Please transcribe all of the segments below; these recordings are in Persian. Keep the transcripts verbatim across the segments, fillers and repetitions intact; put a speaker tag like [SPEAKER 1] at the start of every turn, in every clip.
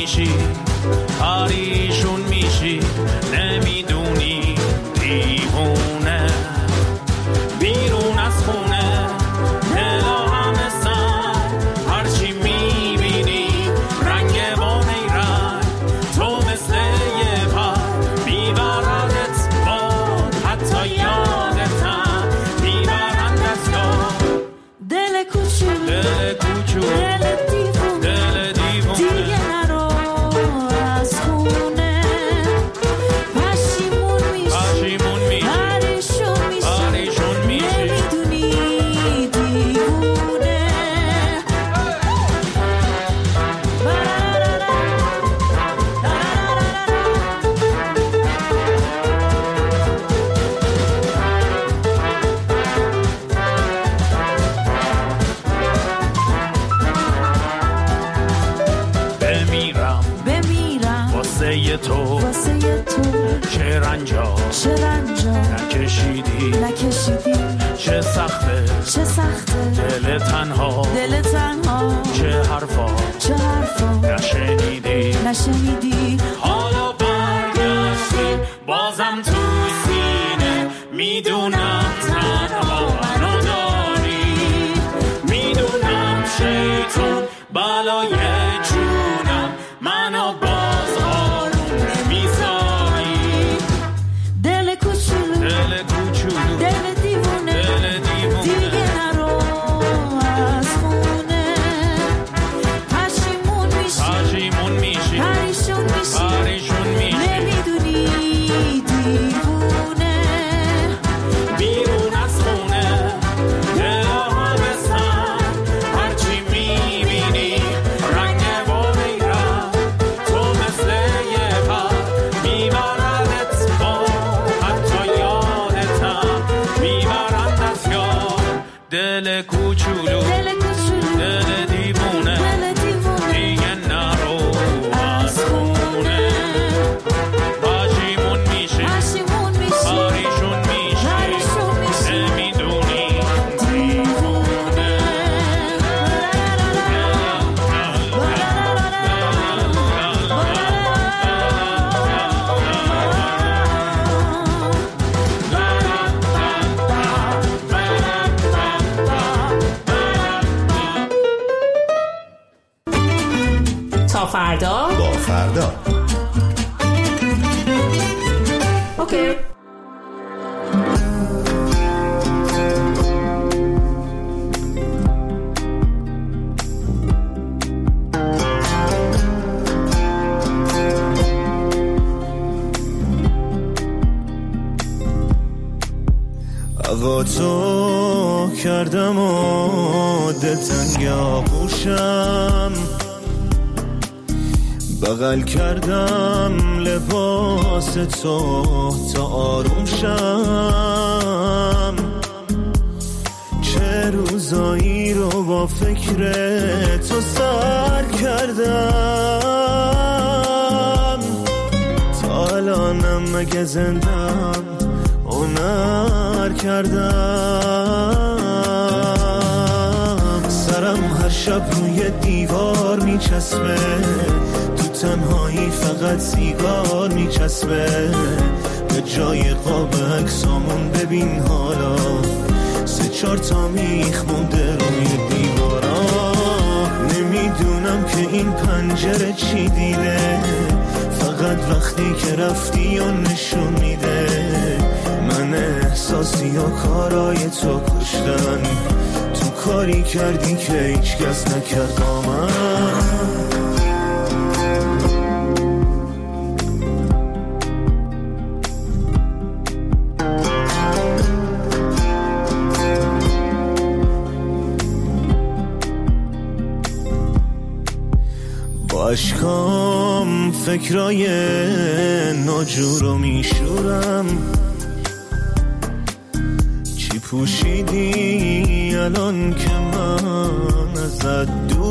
[SPEAKER 1] میشی پریشون میشی نمیدونی دیوونه بیرون از خونه دلا همه سر هرچی میبینی رنگ با نیرنگ تو مثل یه پر بیبردت باد حتی یادتم بیبرند از یاد دل کوچولو دل کوچولو دل دیوونه دل دیوونه دیگه نرو از خونه پشیمون میشی پشیمون میشی پریشون میشی پریشون میشی نمیدونی دیوونه بمیرم بمیرم واسه تو واسه تو چه رنجا چه رنجا نکشیدی نکشیدی چه سخته چه سخته دل تنها دل تنها چه حرفا چه حرفا نشنیدی نشنیدی حالا برگشتی بازم تو سینه میدونم تنها منو داری میدونم شیطون بلای جونم منو باز آروم نمیذاری دل کوچولو دل کوچولو دل دیوونه دل دیوونه دیگه نرو از خونه پشیمون میشی پشیمون میشی پریشون میشی پریشون میشی نمیدونی دیوونه بیرون از خونه دلا همه سر هرچی میبینی رنگ با میرم تو مثل یه پر میبردت با حتی یادتم میبرند از یاد دل کوچولو دل کوچولو دل دیوونه دل دیوونه دیگه نرو از خونه پشیمون میشی پشیمون میشی پریشون میشی پریشون میشی نمیدونی دیوونه
[SPEAKER 2] تا فردا
[SPEAKER 3] با فردا
[SPEAKER 2] اوکی
[SPEAKER 4] هوا تو کردم و دلتنگ آغوشم بغل کردم لباس تو تا آروم شم چه روزایی رو با فکر تو سر کردم تا الانم مگه زندم هنر کردم سرم هر شب روی دیوار میچسبه تو تنهایی فقط سیگار میچسبه به جای قاب عکسامون ببین حالا سه چهار تا میخ مونده روی دیوارا نمیدونم که این پنجره چی دیده فقط وقتی که رفتی و نشون میده من احساسی و کارای تو کشتن تو کاری کردی که هیچ کس نکرد با من با اشکام فکرای ناجورو میشورم چی پوشیدی الان که من ازت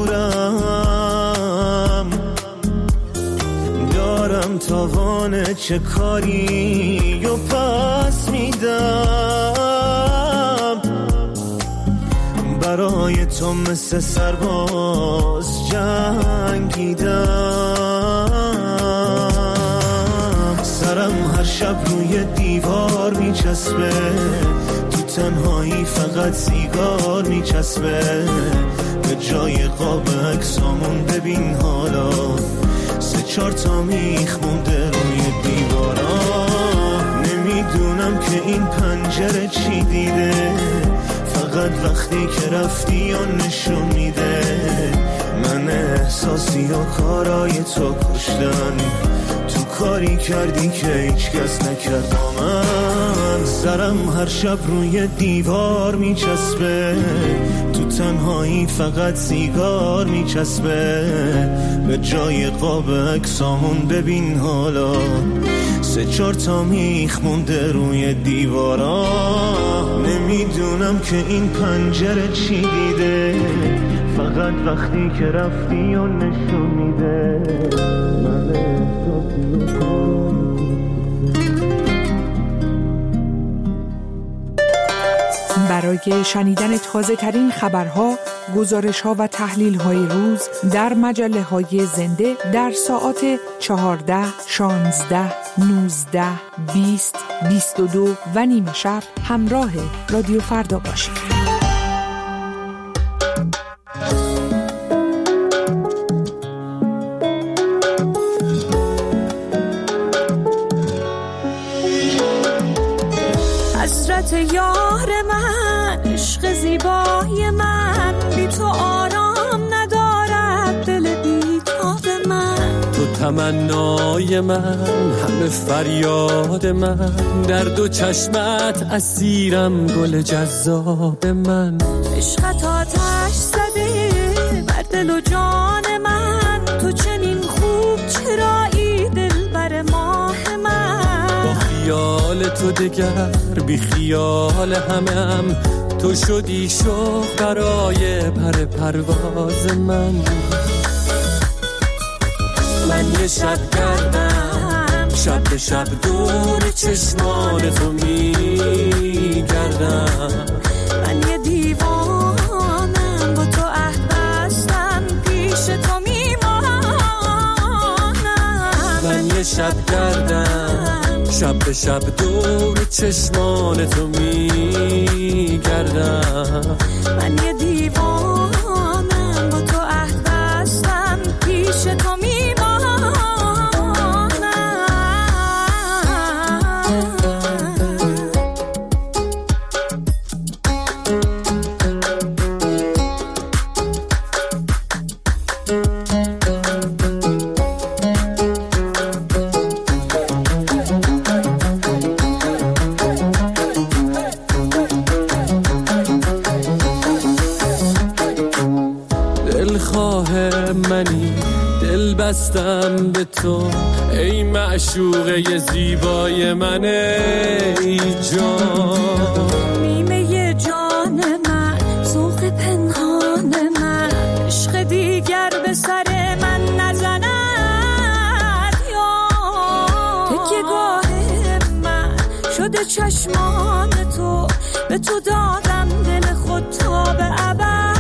[SPEAKER 4] دورم دارم تاوان چه کاری و پس میدم برای تو مثل سرباز جنگیدم هر شب روی دیوار میچسبه، تو تنهایی فقط سیگار میچسبه، به جای قاب عکسامون ببین حالا سه چهار تا میخ مونده روی دیوارا. نمیدونم که این پنجره چی دیده، فقط وقتی که رفتی یا نشون میده من احساسی و کارای تو کشتن، تو کاری کردی که هیچ کس نکرد با من. سرم هر شب روی دیوار میچسبه، تو تنهایی فقط سیگار میچسبه، به جای قاب عکسامون ببین حالا سه چهار تا میخ مونده روی دیوارا. نمیدونم که این پنجره چی دیده، فقط وقتی که رفتی و نشون میده من احساسی و کارم.
[SPEAKER 3] برای شنیدن تازه ترین خبرها، گزارش ها و تحلیل های روز در مجله های زنده در ساعات چهارده، شانزده، نوزده، بیست، بیست و دو و نیمه شب همراه رادیو فردا باشید.
[SPEAKER 1] حسرت یار من، عشق زیبای من، بی تو آرام ندارد دل بیتاب من.
[SPEAKER 5] تو تمنای من، همه فریاد من، در دو چشمت اسیرم گل جذاب من.
[SPEAKER 1] عشقت آتش زده بر دل و جان من، تو چنین خوب چرایی دل بر ماه من.
[SPEAKER 5] با خیال تو دگر بی خیال همم، تو شدی شوق برای پر پرواز من. من یه شب گردم، شب به شب دور چشمان تو می گردم.
[SPEAKER 1] من یه دیوانم، با تو عهد بستم، پیش تو می مانم.
[SPEAKER 5] من یه شب گردم، شب به شب دور چشمان تو می گردم.
[SPEAKER 1] من یه دیوانم، با تو عهد بستم، پیش تو می
[SPEAKER 5] بستم به تو ای معشوقه زیبای من، ای جان.
[SPEAKER 1] نیمه جان من، ذوق پنهان من، عشق دیگر به سر من نزند یا. تکیه گاه من شده چشمان تو، به تو دادم دل خود تا به ابد.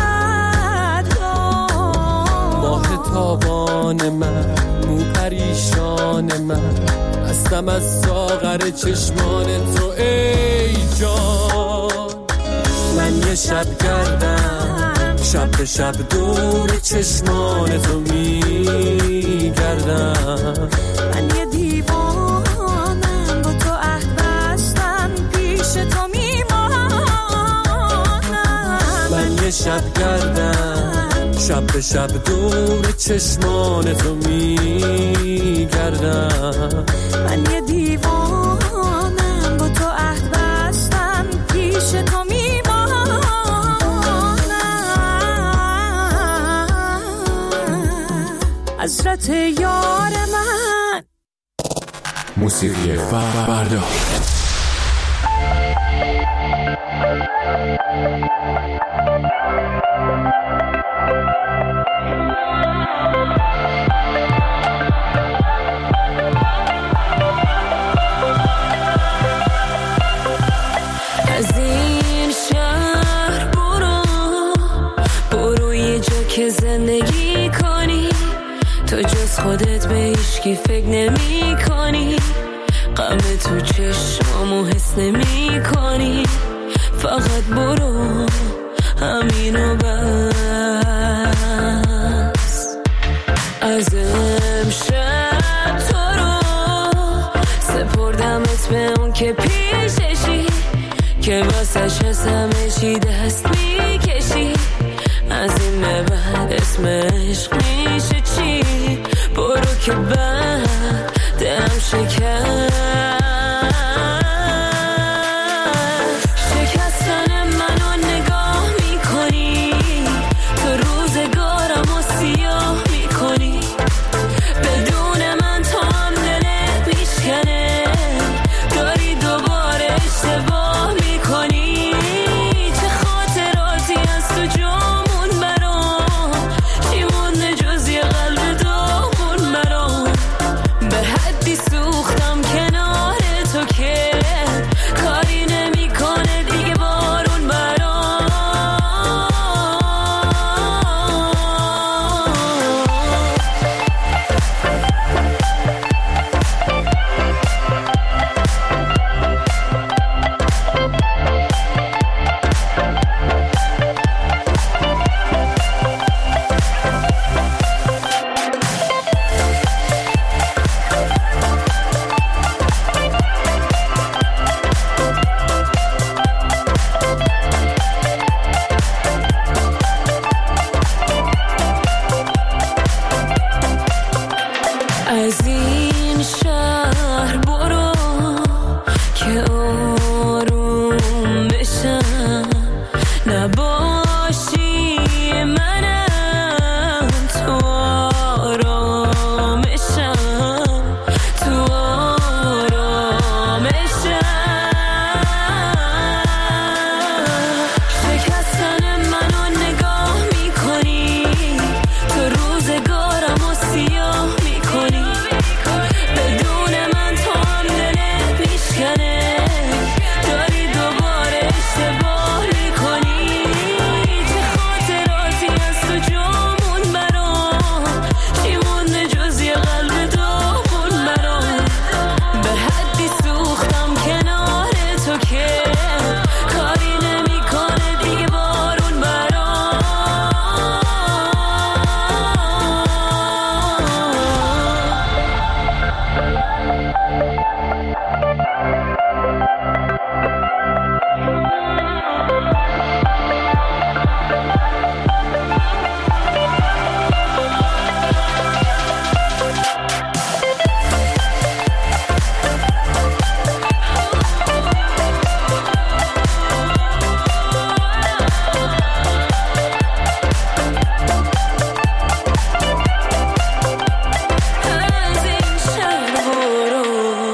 [SPEAKER 5] تابان من، مو پریشان من، هستم از ساغر چشمان تو ای جان. من یه شب گردم، شب به شب دور چشمان تو می گردم.
[SPEAKER 1] من یه دیوانم، با تو عهد بستم، پیش تو می مانم.
[SPEAKER 5] من یه شب گردم، شب به شب دور چشمان تو می گردم.
[SPEAKER 1] من یه دیوانم، با تو عهد بستم، پیش تو می مانم. حسرت یار من.
[SPEAKER 6] موسیقی فردا.
[SPEAKER 7] از این شهر برو، برو یه جا که زندگی کنی، تو جز خودت به هیچکی فکر نمی کنی. غم تو چشمامو حس نمی کنی، فقط برو همینو بس. از امشب تو رو سپردمت به اون که پیششی، که واسش از همه چی دست میکشی. از این به بعد اسم عشق میشه چی؟ برو که بعد دلم شکست. شکستن منو نگاه میکنی، تو روزگارم و سیاه میکنی. بدون من تو هم دلت میشکنه، داری دوباره اشتباه میکنی. چه خاطراتی از تو جامون برام، چی مونده جز یه قلب داغون برام. به حدی سوختم کنار تو که کاری نمیکنه دیگه بارون برام. از این شهر برو که آروم بشم، نباشی منم تو آرامشم، تو آرامشم. شکستن منو نگاه میکنی، تو روزگارم و سیاه میکنی. بدون من تو هم دلت میشکنه، داری دوباره اشتباه میکنی. چه خاطراتی از تو جامون برام، چی مونده جز یه قلب داغون برام. به حدی سوختم کنار تو که کاری نمیکنه دیگه بارون برام. از این شهر برو.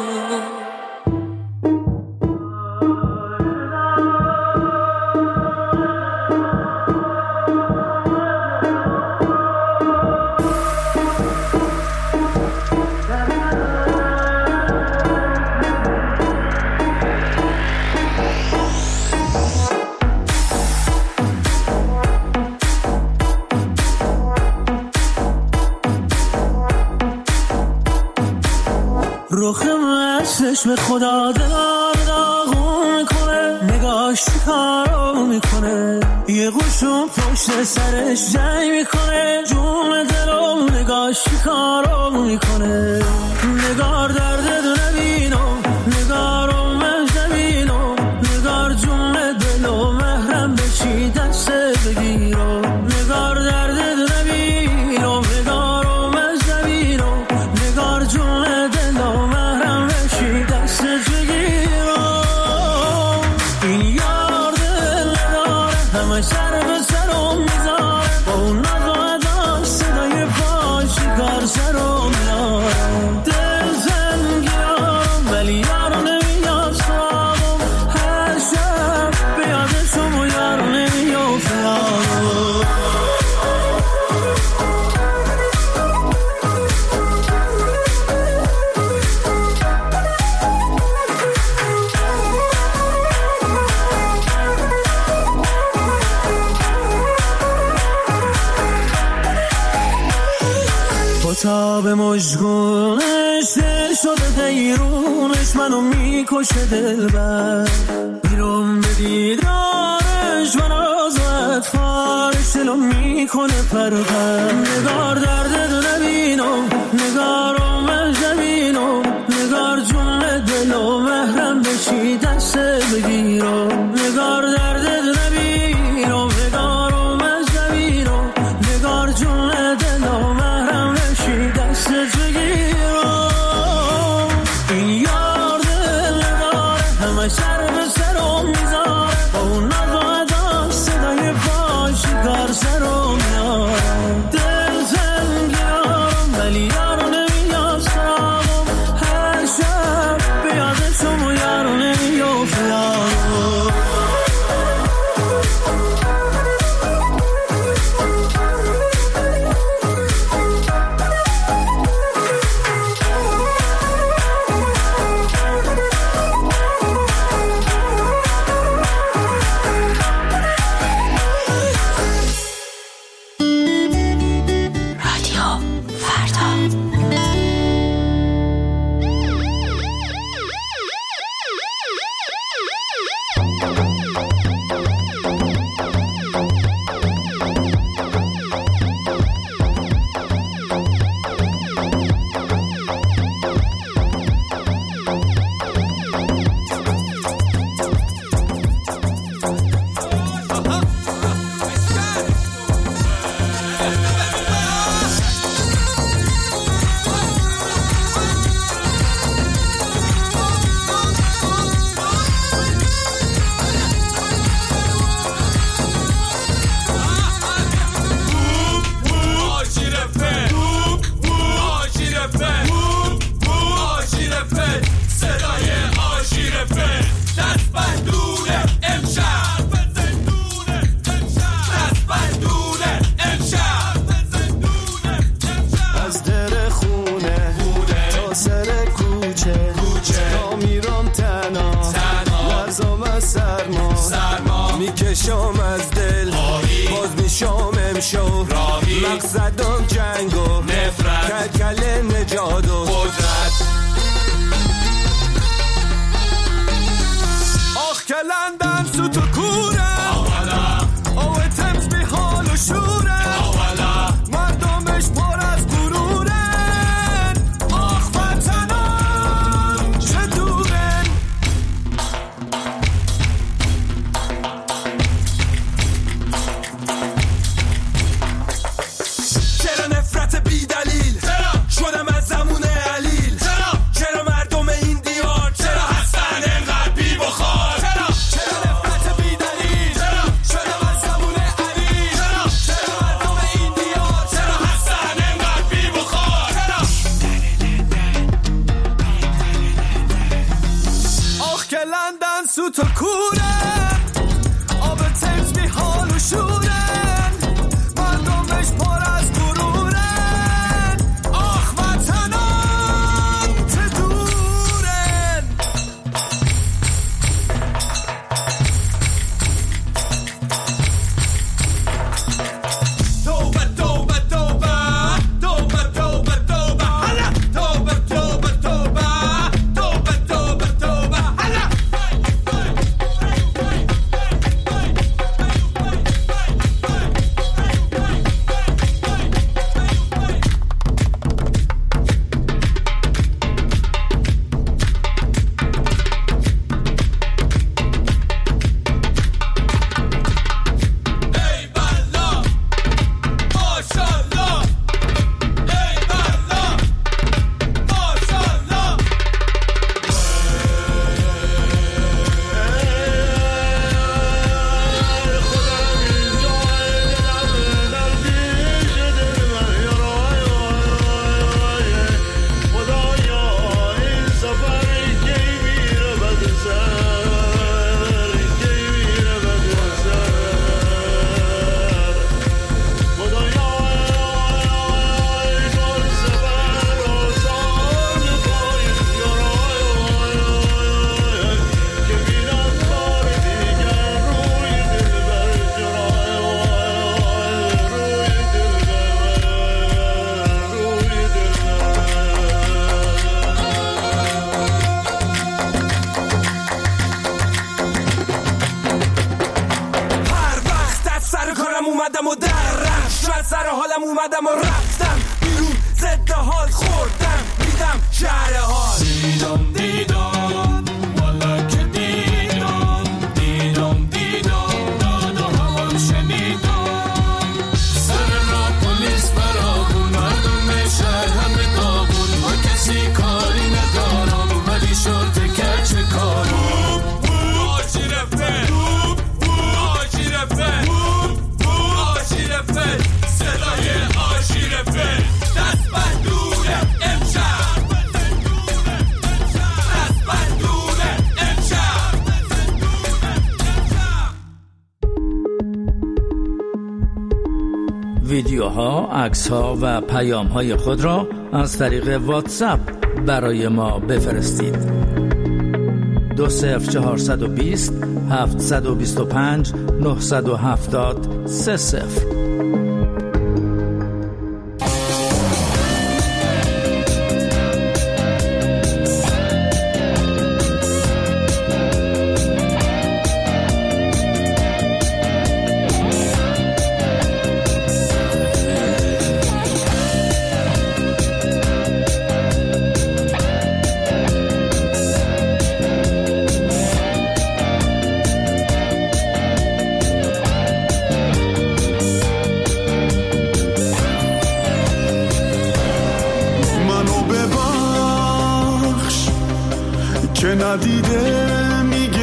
[SPEAKER 4] رخ من چشم خدا دار داغون میکنه، نگاش کارو میکنه. یه قشون پشت سرش جنگ میکنه، جون دلم نگاش کارو میکنه. نگار درد دو نبینم، نگارم من زمینم، نگار جون دلم محرم بشی دست بگیرم. نگار درد دو نبینم، نگارم من زمینم، نگار جون دلم محرم بشی دست بگیرم. این یار دل نداره، همه سر به سرم میذاره، با اون ناز و ادا صدای پاش کار سرم میاره. دل زنگی تاب مشگونش دل شده دیرونش منو میکشه دلبر بیرون به دیدارش من آزاد فارش دلو میکنه پرپر نگار درد دو نبینم نگارم من زمینم نگار جون دلو محرم بشی دست بگیرم نگار درد دو نبینم نگارم من زمینم نگار جون دلو محرم بشی دست بگیرم این یار دل نداره همه سر به سرم میذاره با اون نزاده صدای پاشی کار سرم میاره دل زنگیارم ولی یارو نمیاستم هر شب بیادشم و یارو نمیافتم
[SPEAKER 8] میکشم از دل باز میشم امشو مقصدم جنگ و نفرت کلکل نجات و قدرت آخ کلندن سو تو کوره او تمز بی حال و شوره مردمش پر از غرورن آخ وطنم چه دورن چرا نفرت بی دلیل شدم از زمون علیل چرا مردم این دیار چرا هستن انقدر بی بخار چرا نفرت بی دلیل حالم اومدم و رفتم بیرون ضد حال خوردم دیدم شهر حال دیدم دیدم والا که دیدم دیدم دیدم داد و هوام شنیدم سر را پلیس برابون مردم شهر همه داغون با کسی کاری ندارم ولی شرط کچه کارم آجی رفت آجی رفت آجی رفت صدای آجی رفت دست بندونه امشب دست بندونه امشب.
[SPEAKER 9] ویدیوها، عکس‌ها و پیام‌های خود را از طریق واتساپ برای ما بفرستید. دو صفر چهارصد و بیست هفتصد و بیست و پنج نهصد و هفتاد سه صفر.
[SPEAKER 4] که ندیده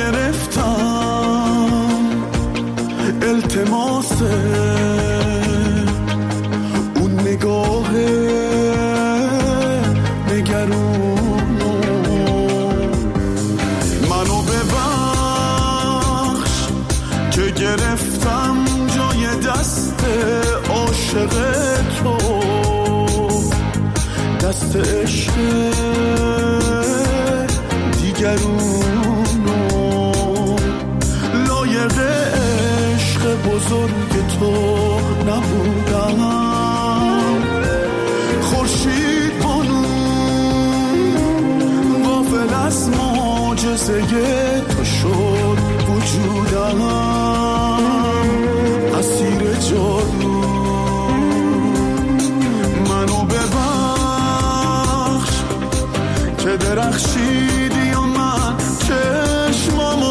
[SPEAKER 4] میگرفتم التماسه اون نگاه نگرونو منو ببخش که گرفتم جای دست عاشق تو دست عشق دیگرونو لایق عشق بزرگ تو نبودم خورشید بانو غافل از معجزه تو شد وجودم اسیر جادو منو ببخش که درخشیدی و من چشمامو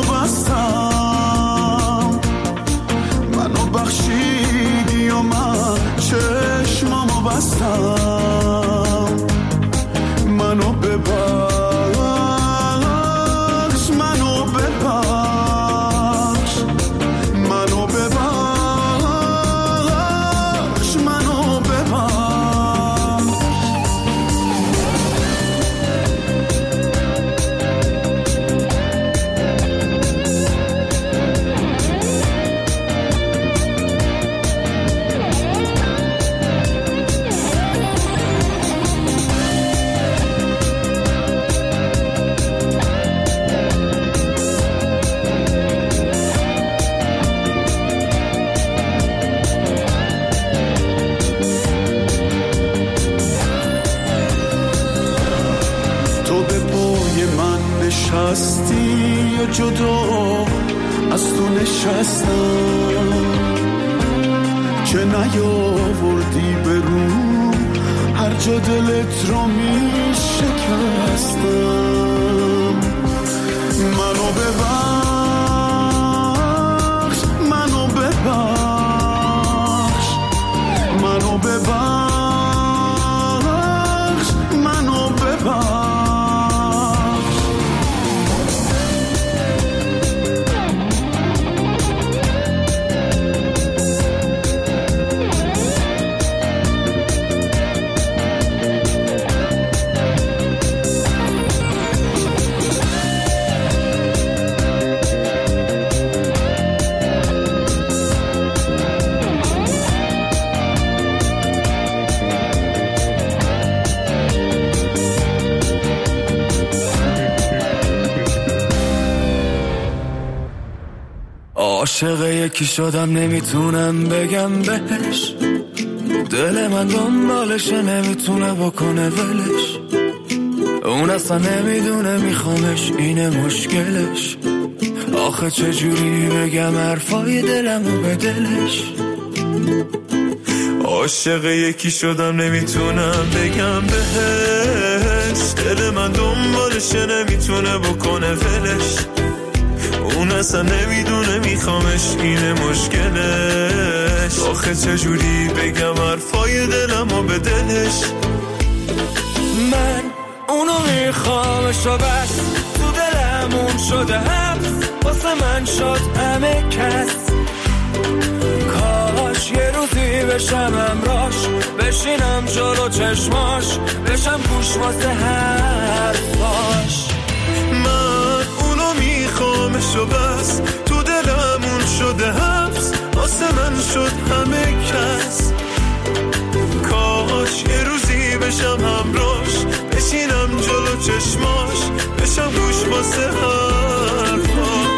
[SPEAKER 4] بستم منو بخشیدی و من چشمامو بستم منو ببخش منو ببخش منو ببخش منو ببخش. نشستی و جدا از تو نشستم که نیاوردی برو هر جا دلت رو می شکستم منو ببخش منو ببخش منو ببخش منو ببخش. عاشق یکی شدم نمیتونم بگم بهش دل من دنبالشه نمیتونه بکنه ولش اون اصلا نمیدونه میخوامش اینه مشکلش آخه چجوری بگم حرفای دلمو به دلش عاشق یکی شدم نمیتونم بگم بهش، دل من دنبالشه نمیتونه بکنه ولش، اون اصلا نمیدونه میخوامش اینه مشکلش. آخه چجوری بگم حرفای دلمو به دلش،
[SPEAKER 8] من اونو میخوامش و بس تو دلمون شده حبس، واسه من شد همه کس. کاش یه روزی بشم همراش، بشینم جلو چشماش، بشم گوش واسه حرفاش.
[SPEAKER 4] من اونو میخوامش و بس تو دلمون شده حبس، واسه من شد همه کس. کاش یه روزی بشم همراش، بشینم جلو چشماش، بشم گوش واسه حرفاش.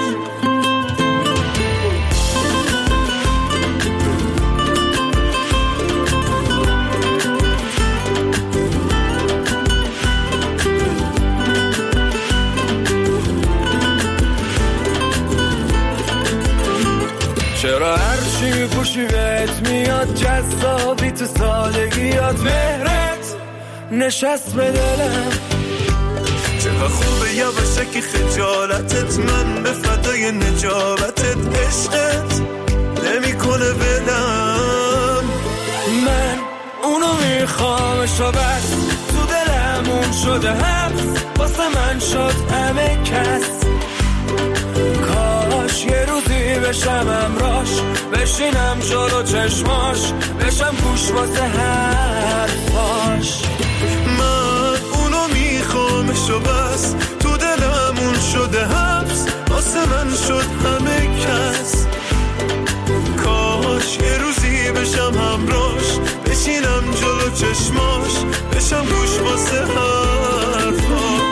[SPEAKER 8] چرا هرچی میپوشی بهت میاد جذابی، تو سادگیات مهرت نشست به دلم.
[SPEAKER 4] چقدر خوبه یواشکی خجالتت، من به فدای نجابتت، عشقت نمیکنه بلم.
[SPEAKER 8] من اونو میخوامش و بس تو دلمون شده حبس، واسه من شد همه کس. کاش یه روزی بشم همراش، بشینم جلو چشماش، بشم گوش واسه حرفاش.
[SPEAKER 4] من اونو میخوامش و بس تو دلمون شده حبس، واسه من شد همه کس. کاش یه روزی بشم همراش، بشینم جلو چشماش، بشم گوش واسه حرفاش.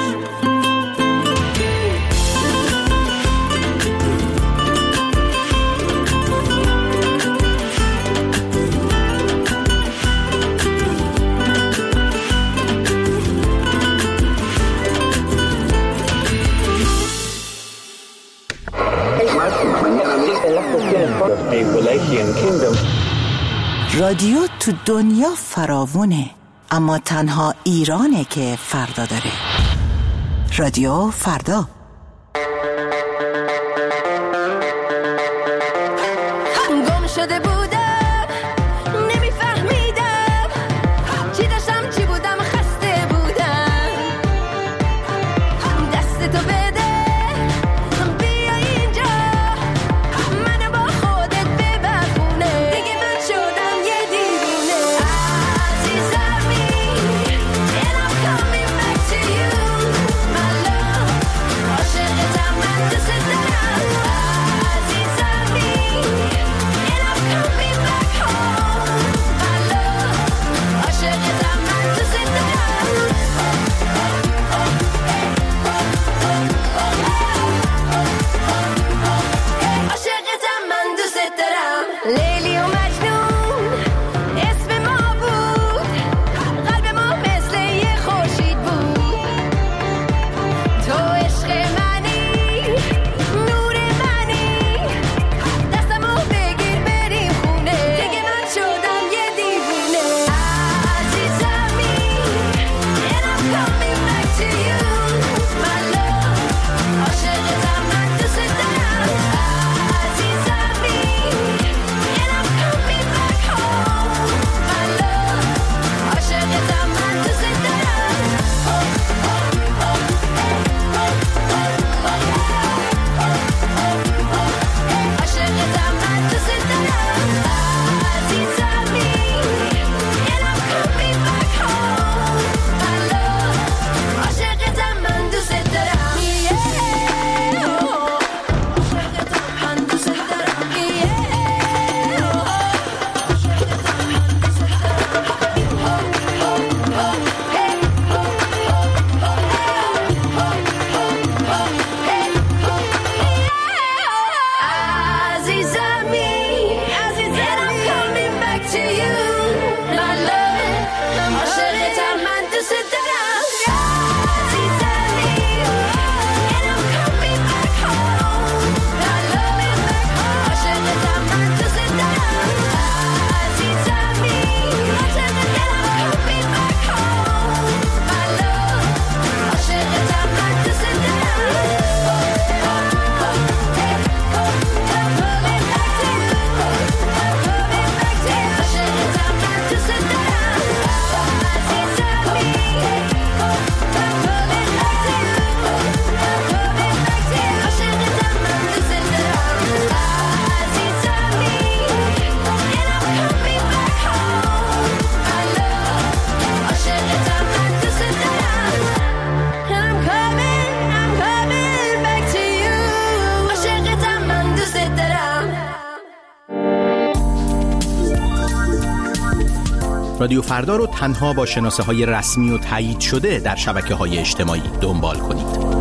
[SPEAKER 10] رادیو تو دنیا فراوونه، اما تنها ایرانه که فردا داره. رادیو فردا.
[SPEAKER 11] گم شده بودم نمیفهمیدم چی داشتم چی بودم، خسته بودم. دست تو بده بیا اینجا، منو با خودت ببرونه، دیگه من شدم یه دیوونه. عزیزمی and I'm coming back to you my love.
[SPEAKER 12] رادیو فردا رو تنها با شناسه های رسمی و تایید شده در شبکه های اجتماعی دنبال کنید.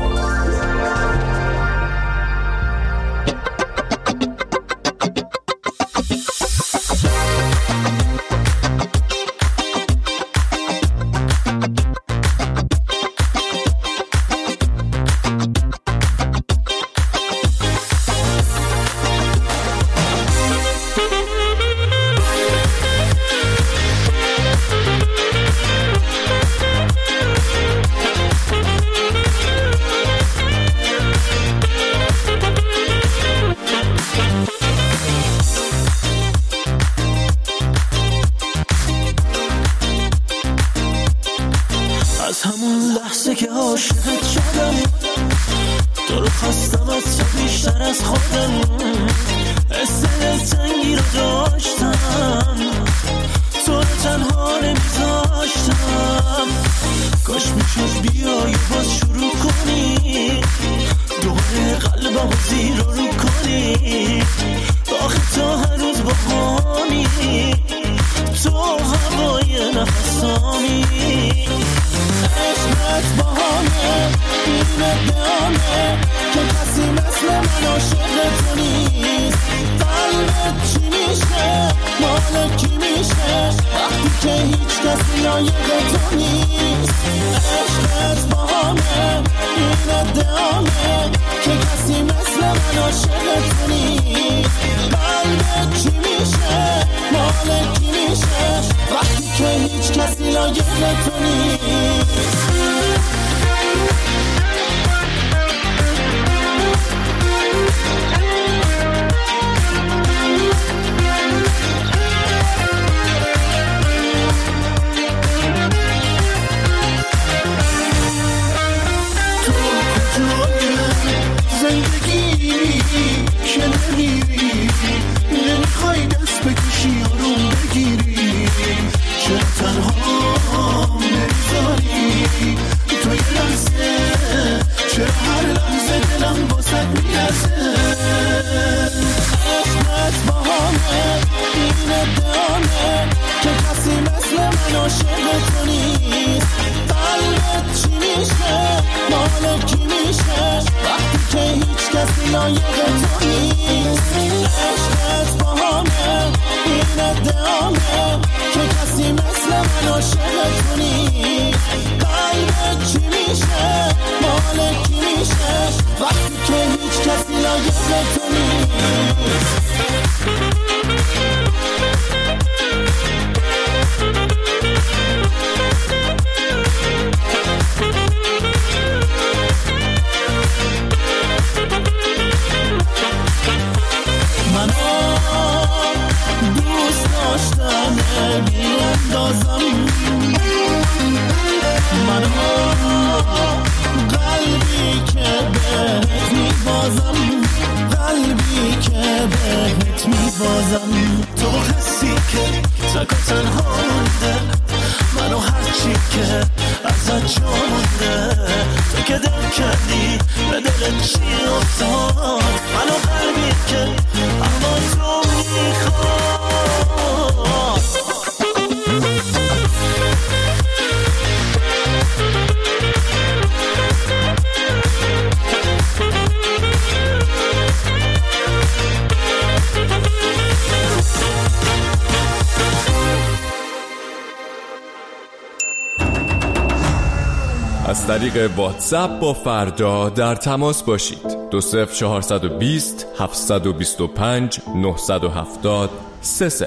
[SPEAKER 13] از طریق واتساپ با فردا در تماس باشید. دو صفر چهارصد و بیست هفتصد و بیست و پنج نهصد و هفتاد سه صفر.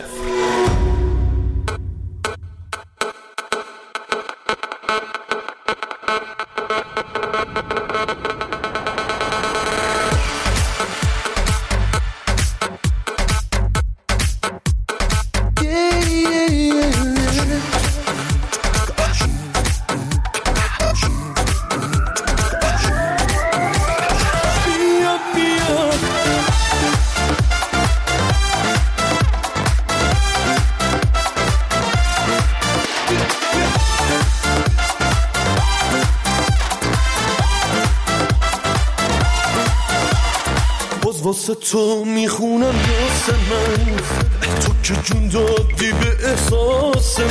[SPEAKER 4] واسه تو میخونم راست من، تو که جون دادی به احساس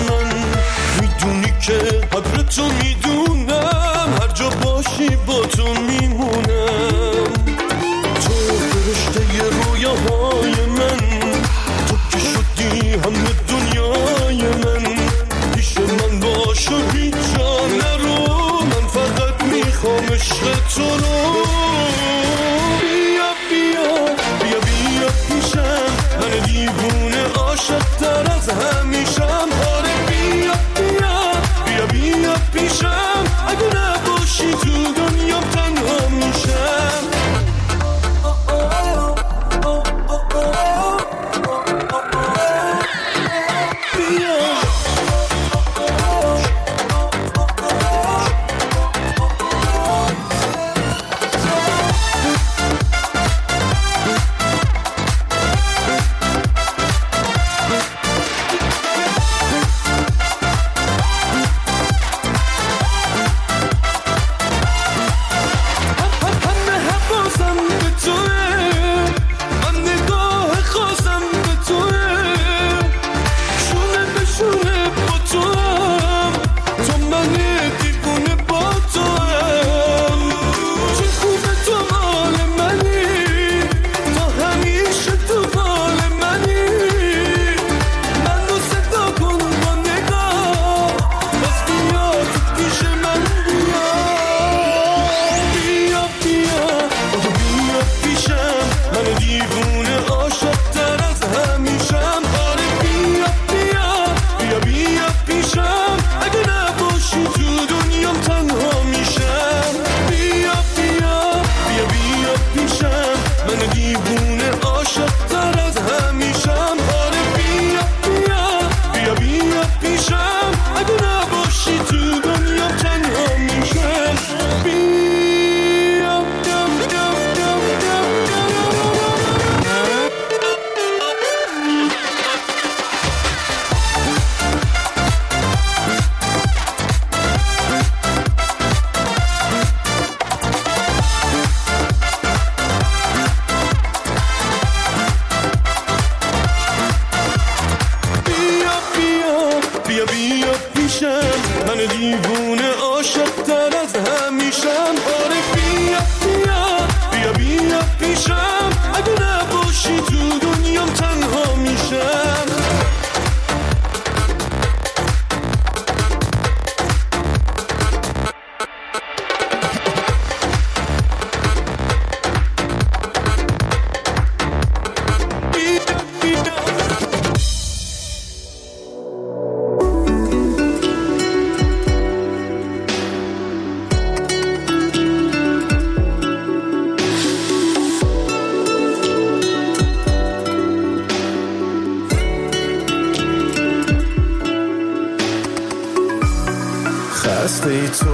[SPEAKER 4] که قدر تو میدونم، هر جا باشی با تو میمونم. تو فرشته رویاهای من، تو که شدی همه دنیای من. پیش من باش و هیچ جا نرو، من فقط میخوام عشق تو رو. بیا بیا بیا بیا پیشم، من دیوونه عاشق تر از همیشم. آره بیا بیا بیا بیا پیشم، اگه نباشی تو دنیا تنها میشم. خسته ای تو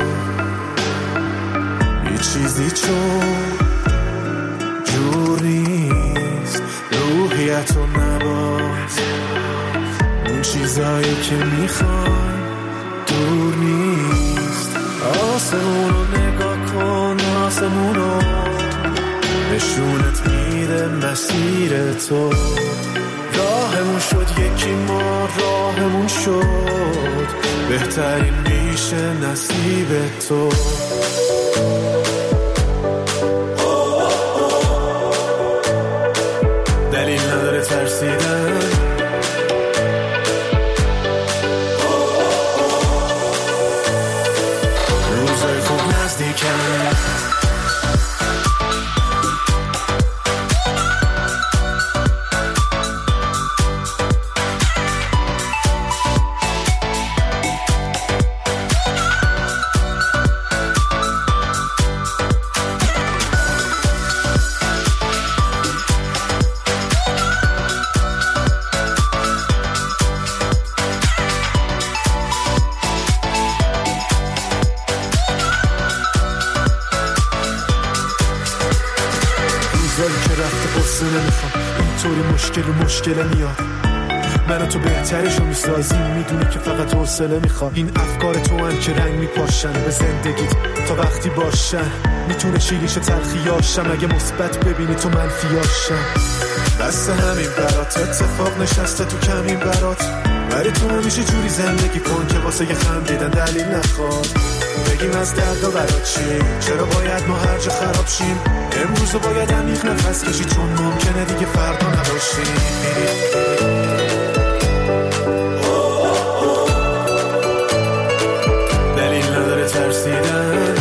[SPEAKER 4] یه چیزی چون جور نیست، روحیتو نباز، اون چیزایی که میخوای دور نیست. آسمونو نگاه کن، آسمونو نشونت میده مسیر تو. راهمون شد یکی، ما راهمون شد بهترین میشه نصیب تو. دلیل نداره ترسیدن، روزای خوب نزدیکن. مشکل و مشکل میاد، من تو بهترشو میسازیم، میدونی که فقط حوصله میخواد. این افکار تو هم که رنگ میپاشن به زندگیت تا وقتی باشن، میتونه شیریش تلخیاشم اگه مثبت ببینی تو منفیاشم. بس همین برات اتفاق نشسته تو کمین برات،
[SPEAKER 14] برای تو همیشه جوری زندگی کن که واسه یه خندیدن دلیل نخواد. بگیم از درد و برات چی، چرا باید ما هر جا خراب شیم؟ امروز باید عمیق نفس کشی چون ممکنه دیگه فردا نباشیم. دلیل نداره ترسیدن،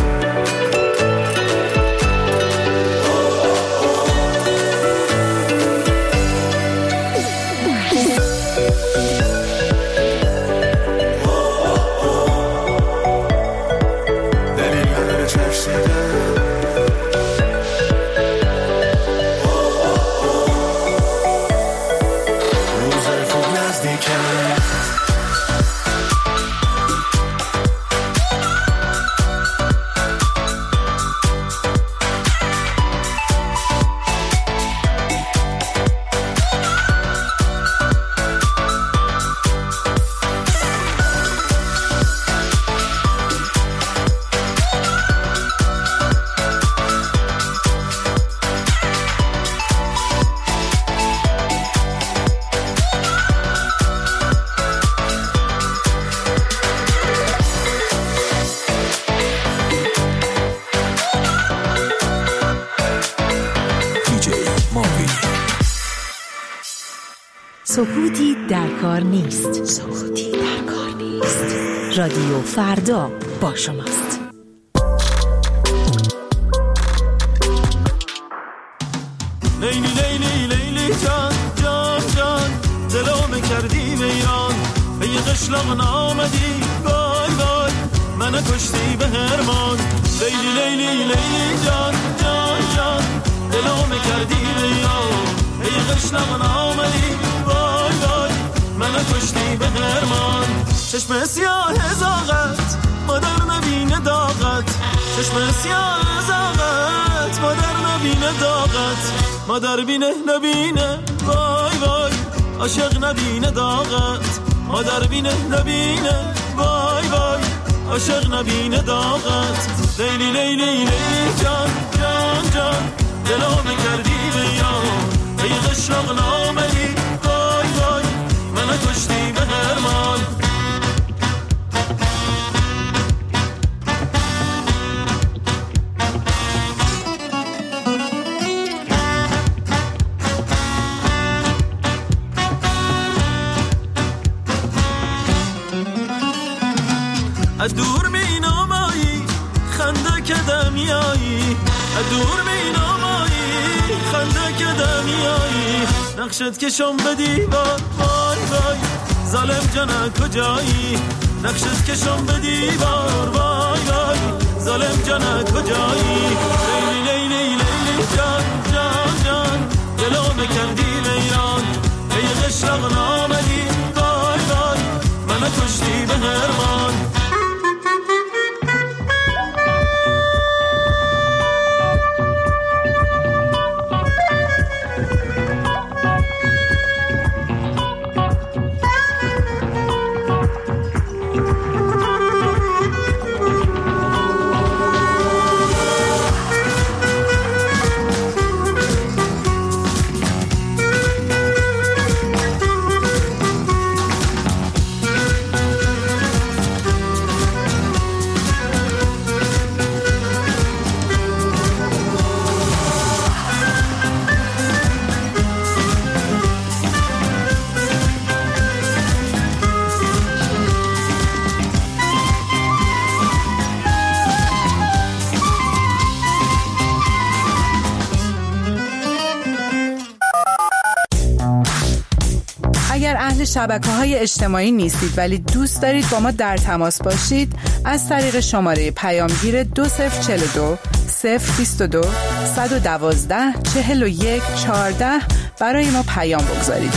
[SPEAKER 15] سکوتی در کار نیست. سکوتی در کار نیست. رادیو فردا با شماست.
[SPEAKER 8] لیلی لیلی لیلی جان جان جان دلو کردی ویران، به یه قشلاق نامدی وای وای منو کشتی به هرمان. لیلی لیلی لیلی جان جان جان دلو کردی ویران، به یه قشلاق نامدی وای وای منو کشتی به هرمان. چشم سیاه زاغت مادر نبینه داغت، چشم سیاه زاغت مادر نبینه داغت، مادر بینه نبینه وای وای عاشق نبینه داغت، مادر بینه نبینه وای وای عاشق نبینه داغت. لیلی لیلی لیلی جان جان جان دلو کردی ویران، به یه قشلاق نامدی وای وای منو کشتی به هرمان. از دور می نامایی خنده که دمیایی، از دور می نامایی خنده که دمیایی، نقشت کشم به دیوار وای وای ظالم جانه کجایی، نقشت کشم به دیوار وای وای ظالم جانه کجایی. لیلی لیلی لیلی جان جان جان دلو کردی ویران، به یه قشلاق نامدی وای وای منو کشتی به هرمان.
[SPEAKER 16] اهل شبکه‌های اجتماعی نیستید ولی دوست دارید با ما در تماس باشید، از طریق شماره پیامگیر دو صفر چهل و دو صفر بیست و دو صد و دوازده چهل و یک چهارده برای ما پیام بگذارید.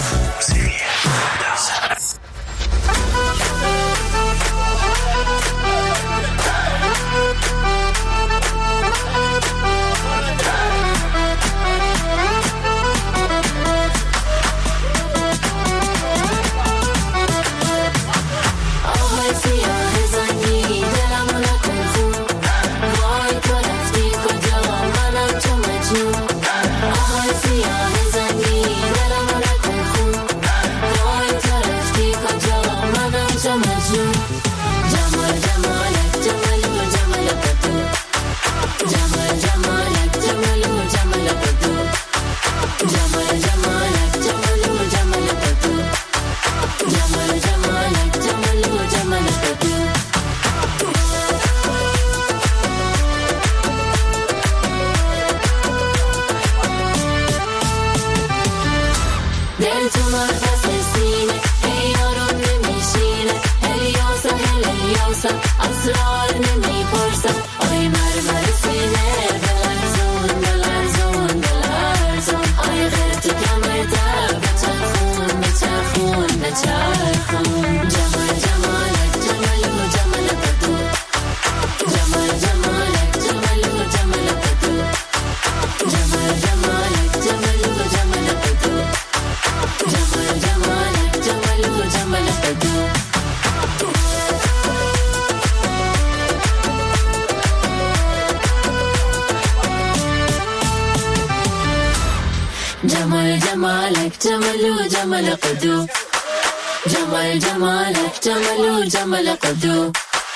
[SPEAKER 11] آهای سیاه زنگی دلم نکن خون، وای تو رفتی
[SPEAKER 7] جمالو جمال قدو جمال جمالك جمالو جمال قدو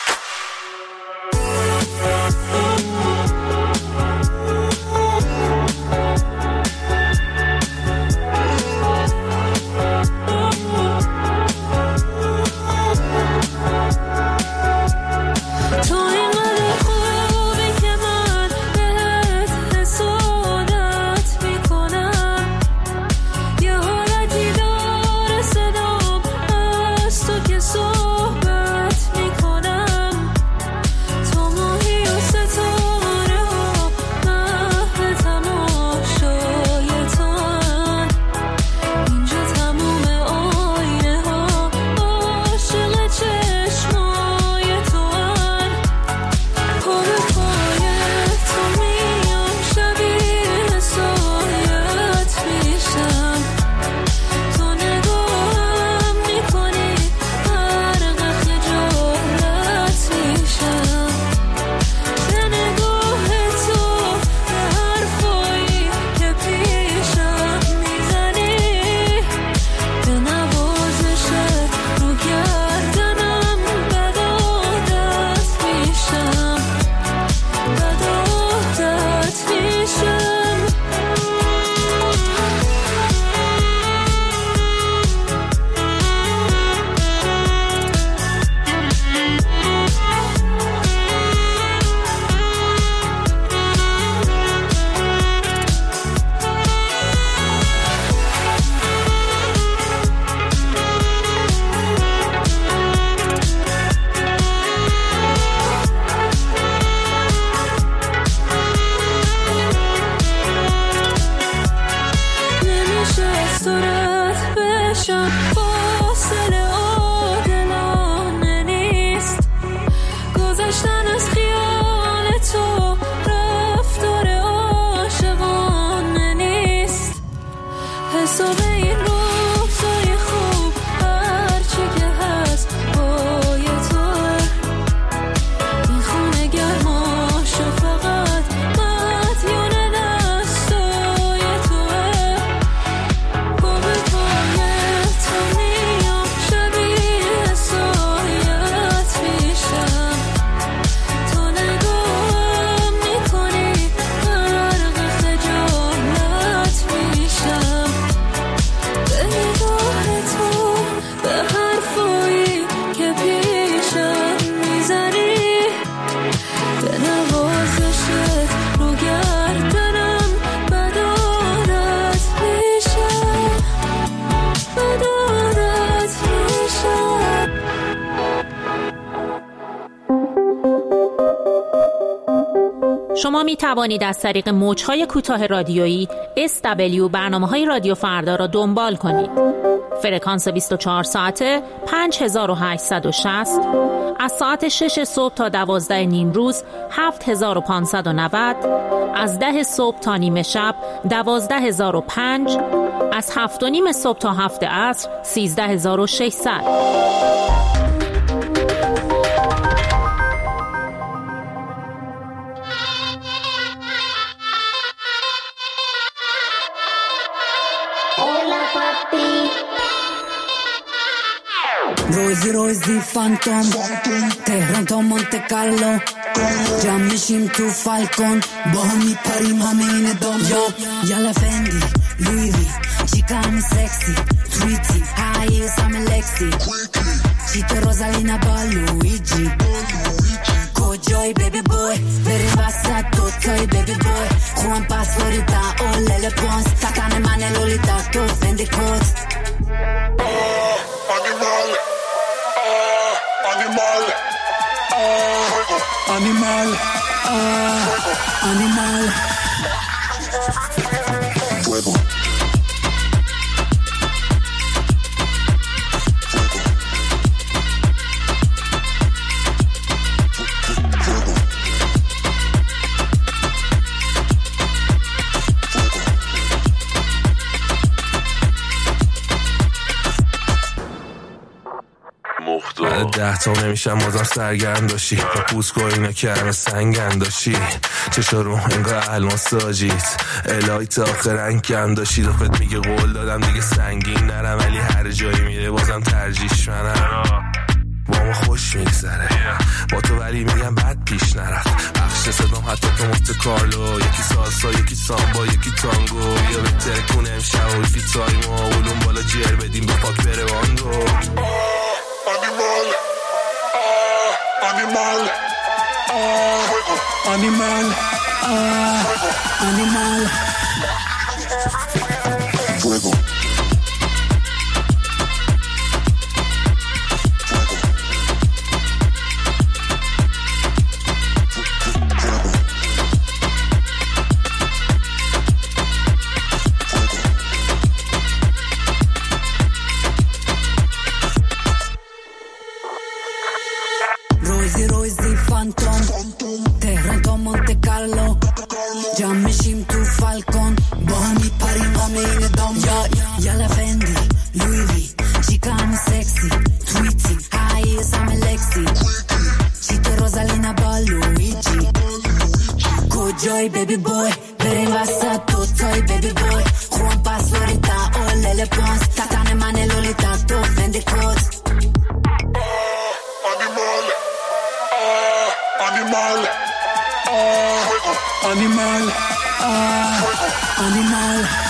[SPEAKER 2] شما می توانید از طریق موج‌های کوتاه رادیویی اس دبلیو برنامه‌های رادیو فردا را دنبال کنید. فرکانس بیست و چهار ساعته پنج هزار و هشتصد و شصت، از ساعت شش صبح تا دوازده نیم روز هفت هزار و پانصد و نود، از ده صبح تا نیمه شب دوازده هزار و پنج، از هفت و نیم صبح تا هفت عصر سیزده هزار و ششصد.
[SPEAKER 17] روزی روزی فانتوم تهران تا مونت کارلو جمع میشیم تو فالکون با هم میپریم همین دام یالا فندی لویوی چیکا همی سکسی تویتی هاییز همه لکسی چیتو روزالینا با لویجی کجای بیبی بوی بریم وسط دوتای بیبی بوی خوان پاسوریتا اولل پونس تکانه من لولیتا تو فندی کت
[SPEAKER 14] Animal, ah, animal, ah, animal. Fuego.
[SPEAKER 18] مختار بعد ده تا نمیشم بازم سرگرم داشتی با پوست که اینا که همه سنگن داشتی چشا رو انگار الماس داجیت الهی تا آخر انگم داشتی رفت میگه قول دادم دیگه سنگین نرم ولی هر جایی میره بازم ترجیش منم با ما خوش میگذره با تو ولی میگم بد پیش نرفت بخش صدام حتی تو مفت کارلو یکی سالسا یکی سامبا یکی تانگو یا بهتره کنه امشب و فی تایم و اولون بالا جر بدیم به پاک بره باندو
[SPEAKER 14] Animal, ah, animal, ah, animal, fuego.
[SPEAKER 17] روزی روزی فانتوم تهران تا مونت کارلو جمع میشیم تو فالکون با هم میپریم همه این دام یا یالا فندی لوی وی چیکا همه سکسی تویتی هاییز همه لکسی چیتو روزالینا با لویجی کجای بیبی بوی بریم وسط دوتای بیبی بوی خوان پاسوریتا اولل پانس تاتان من لولیتا تو فندی کود
[SPEAKER 14] Animal, ah, animal, ah, animal.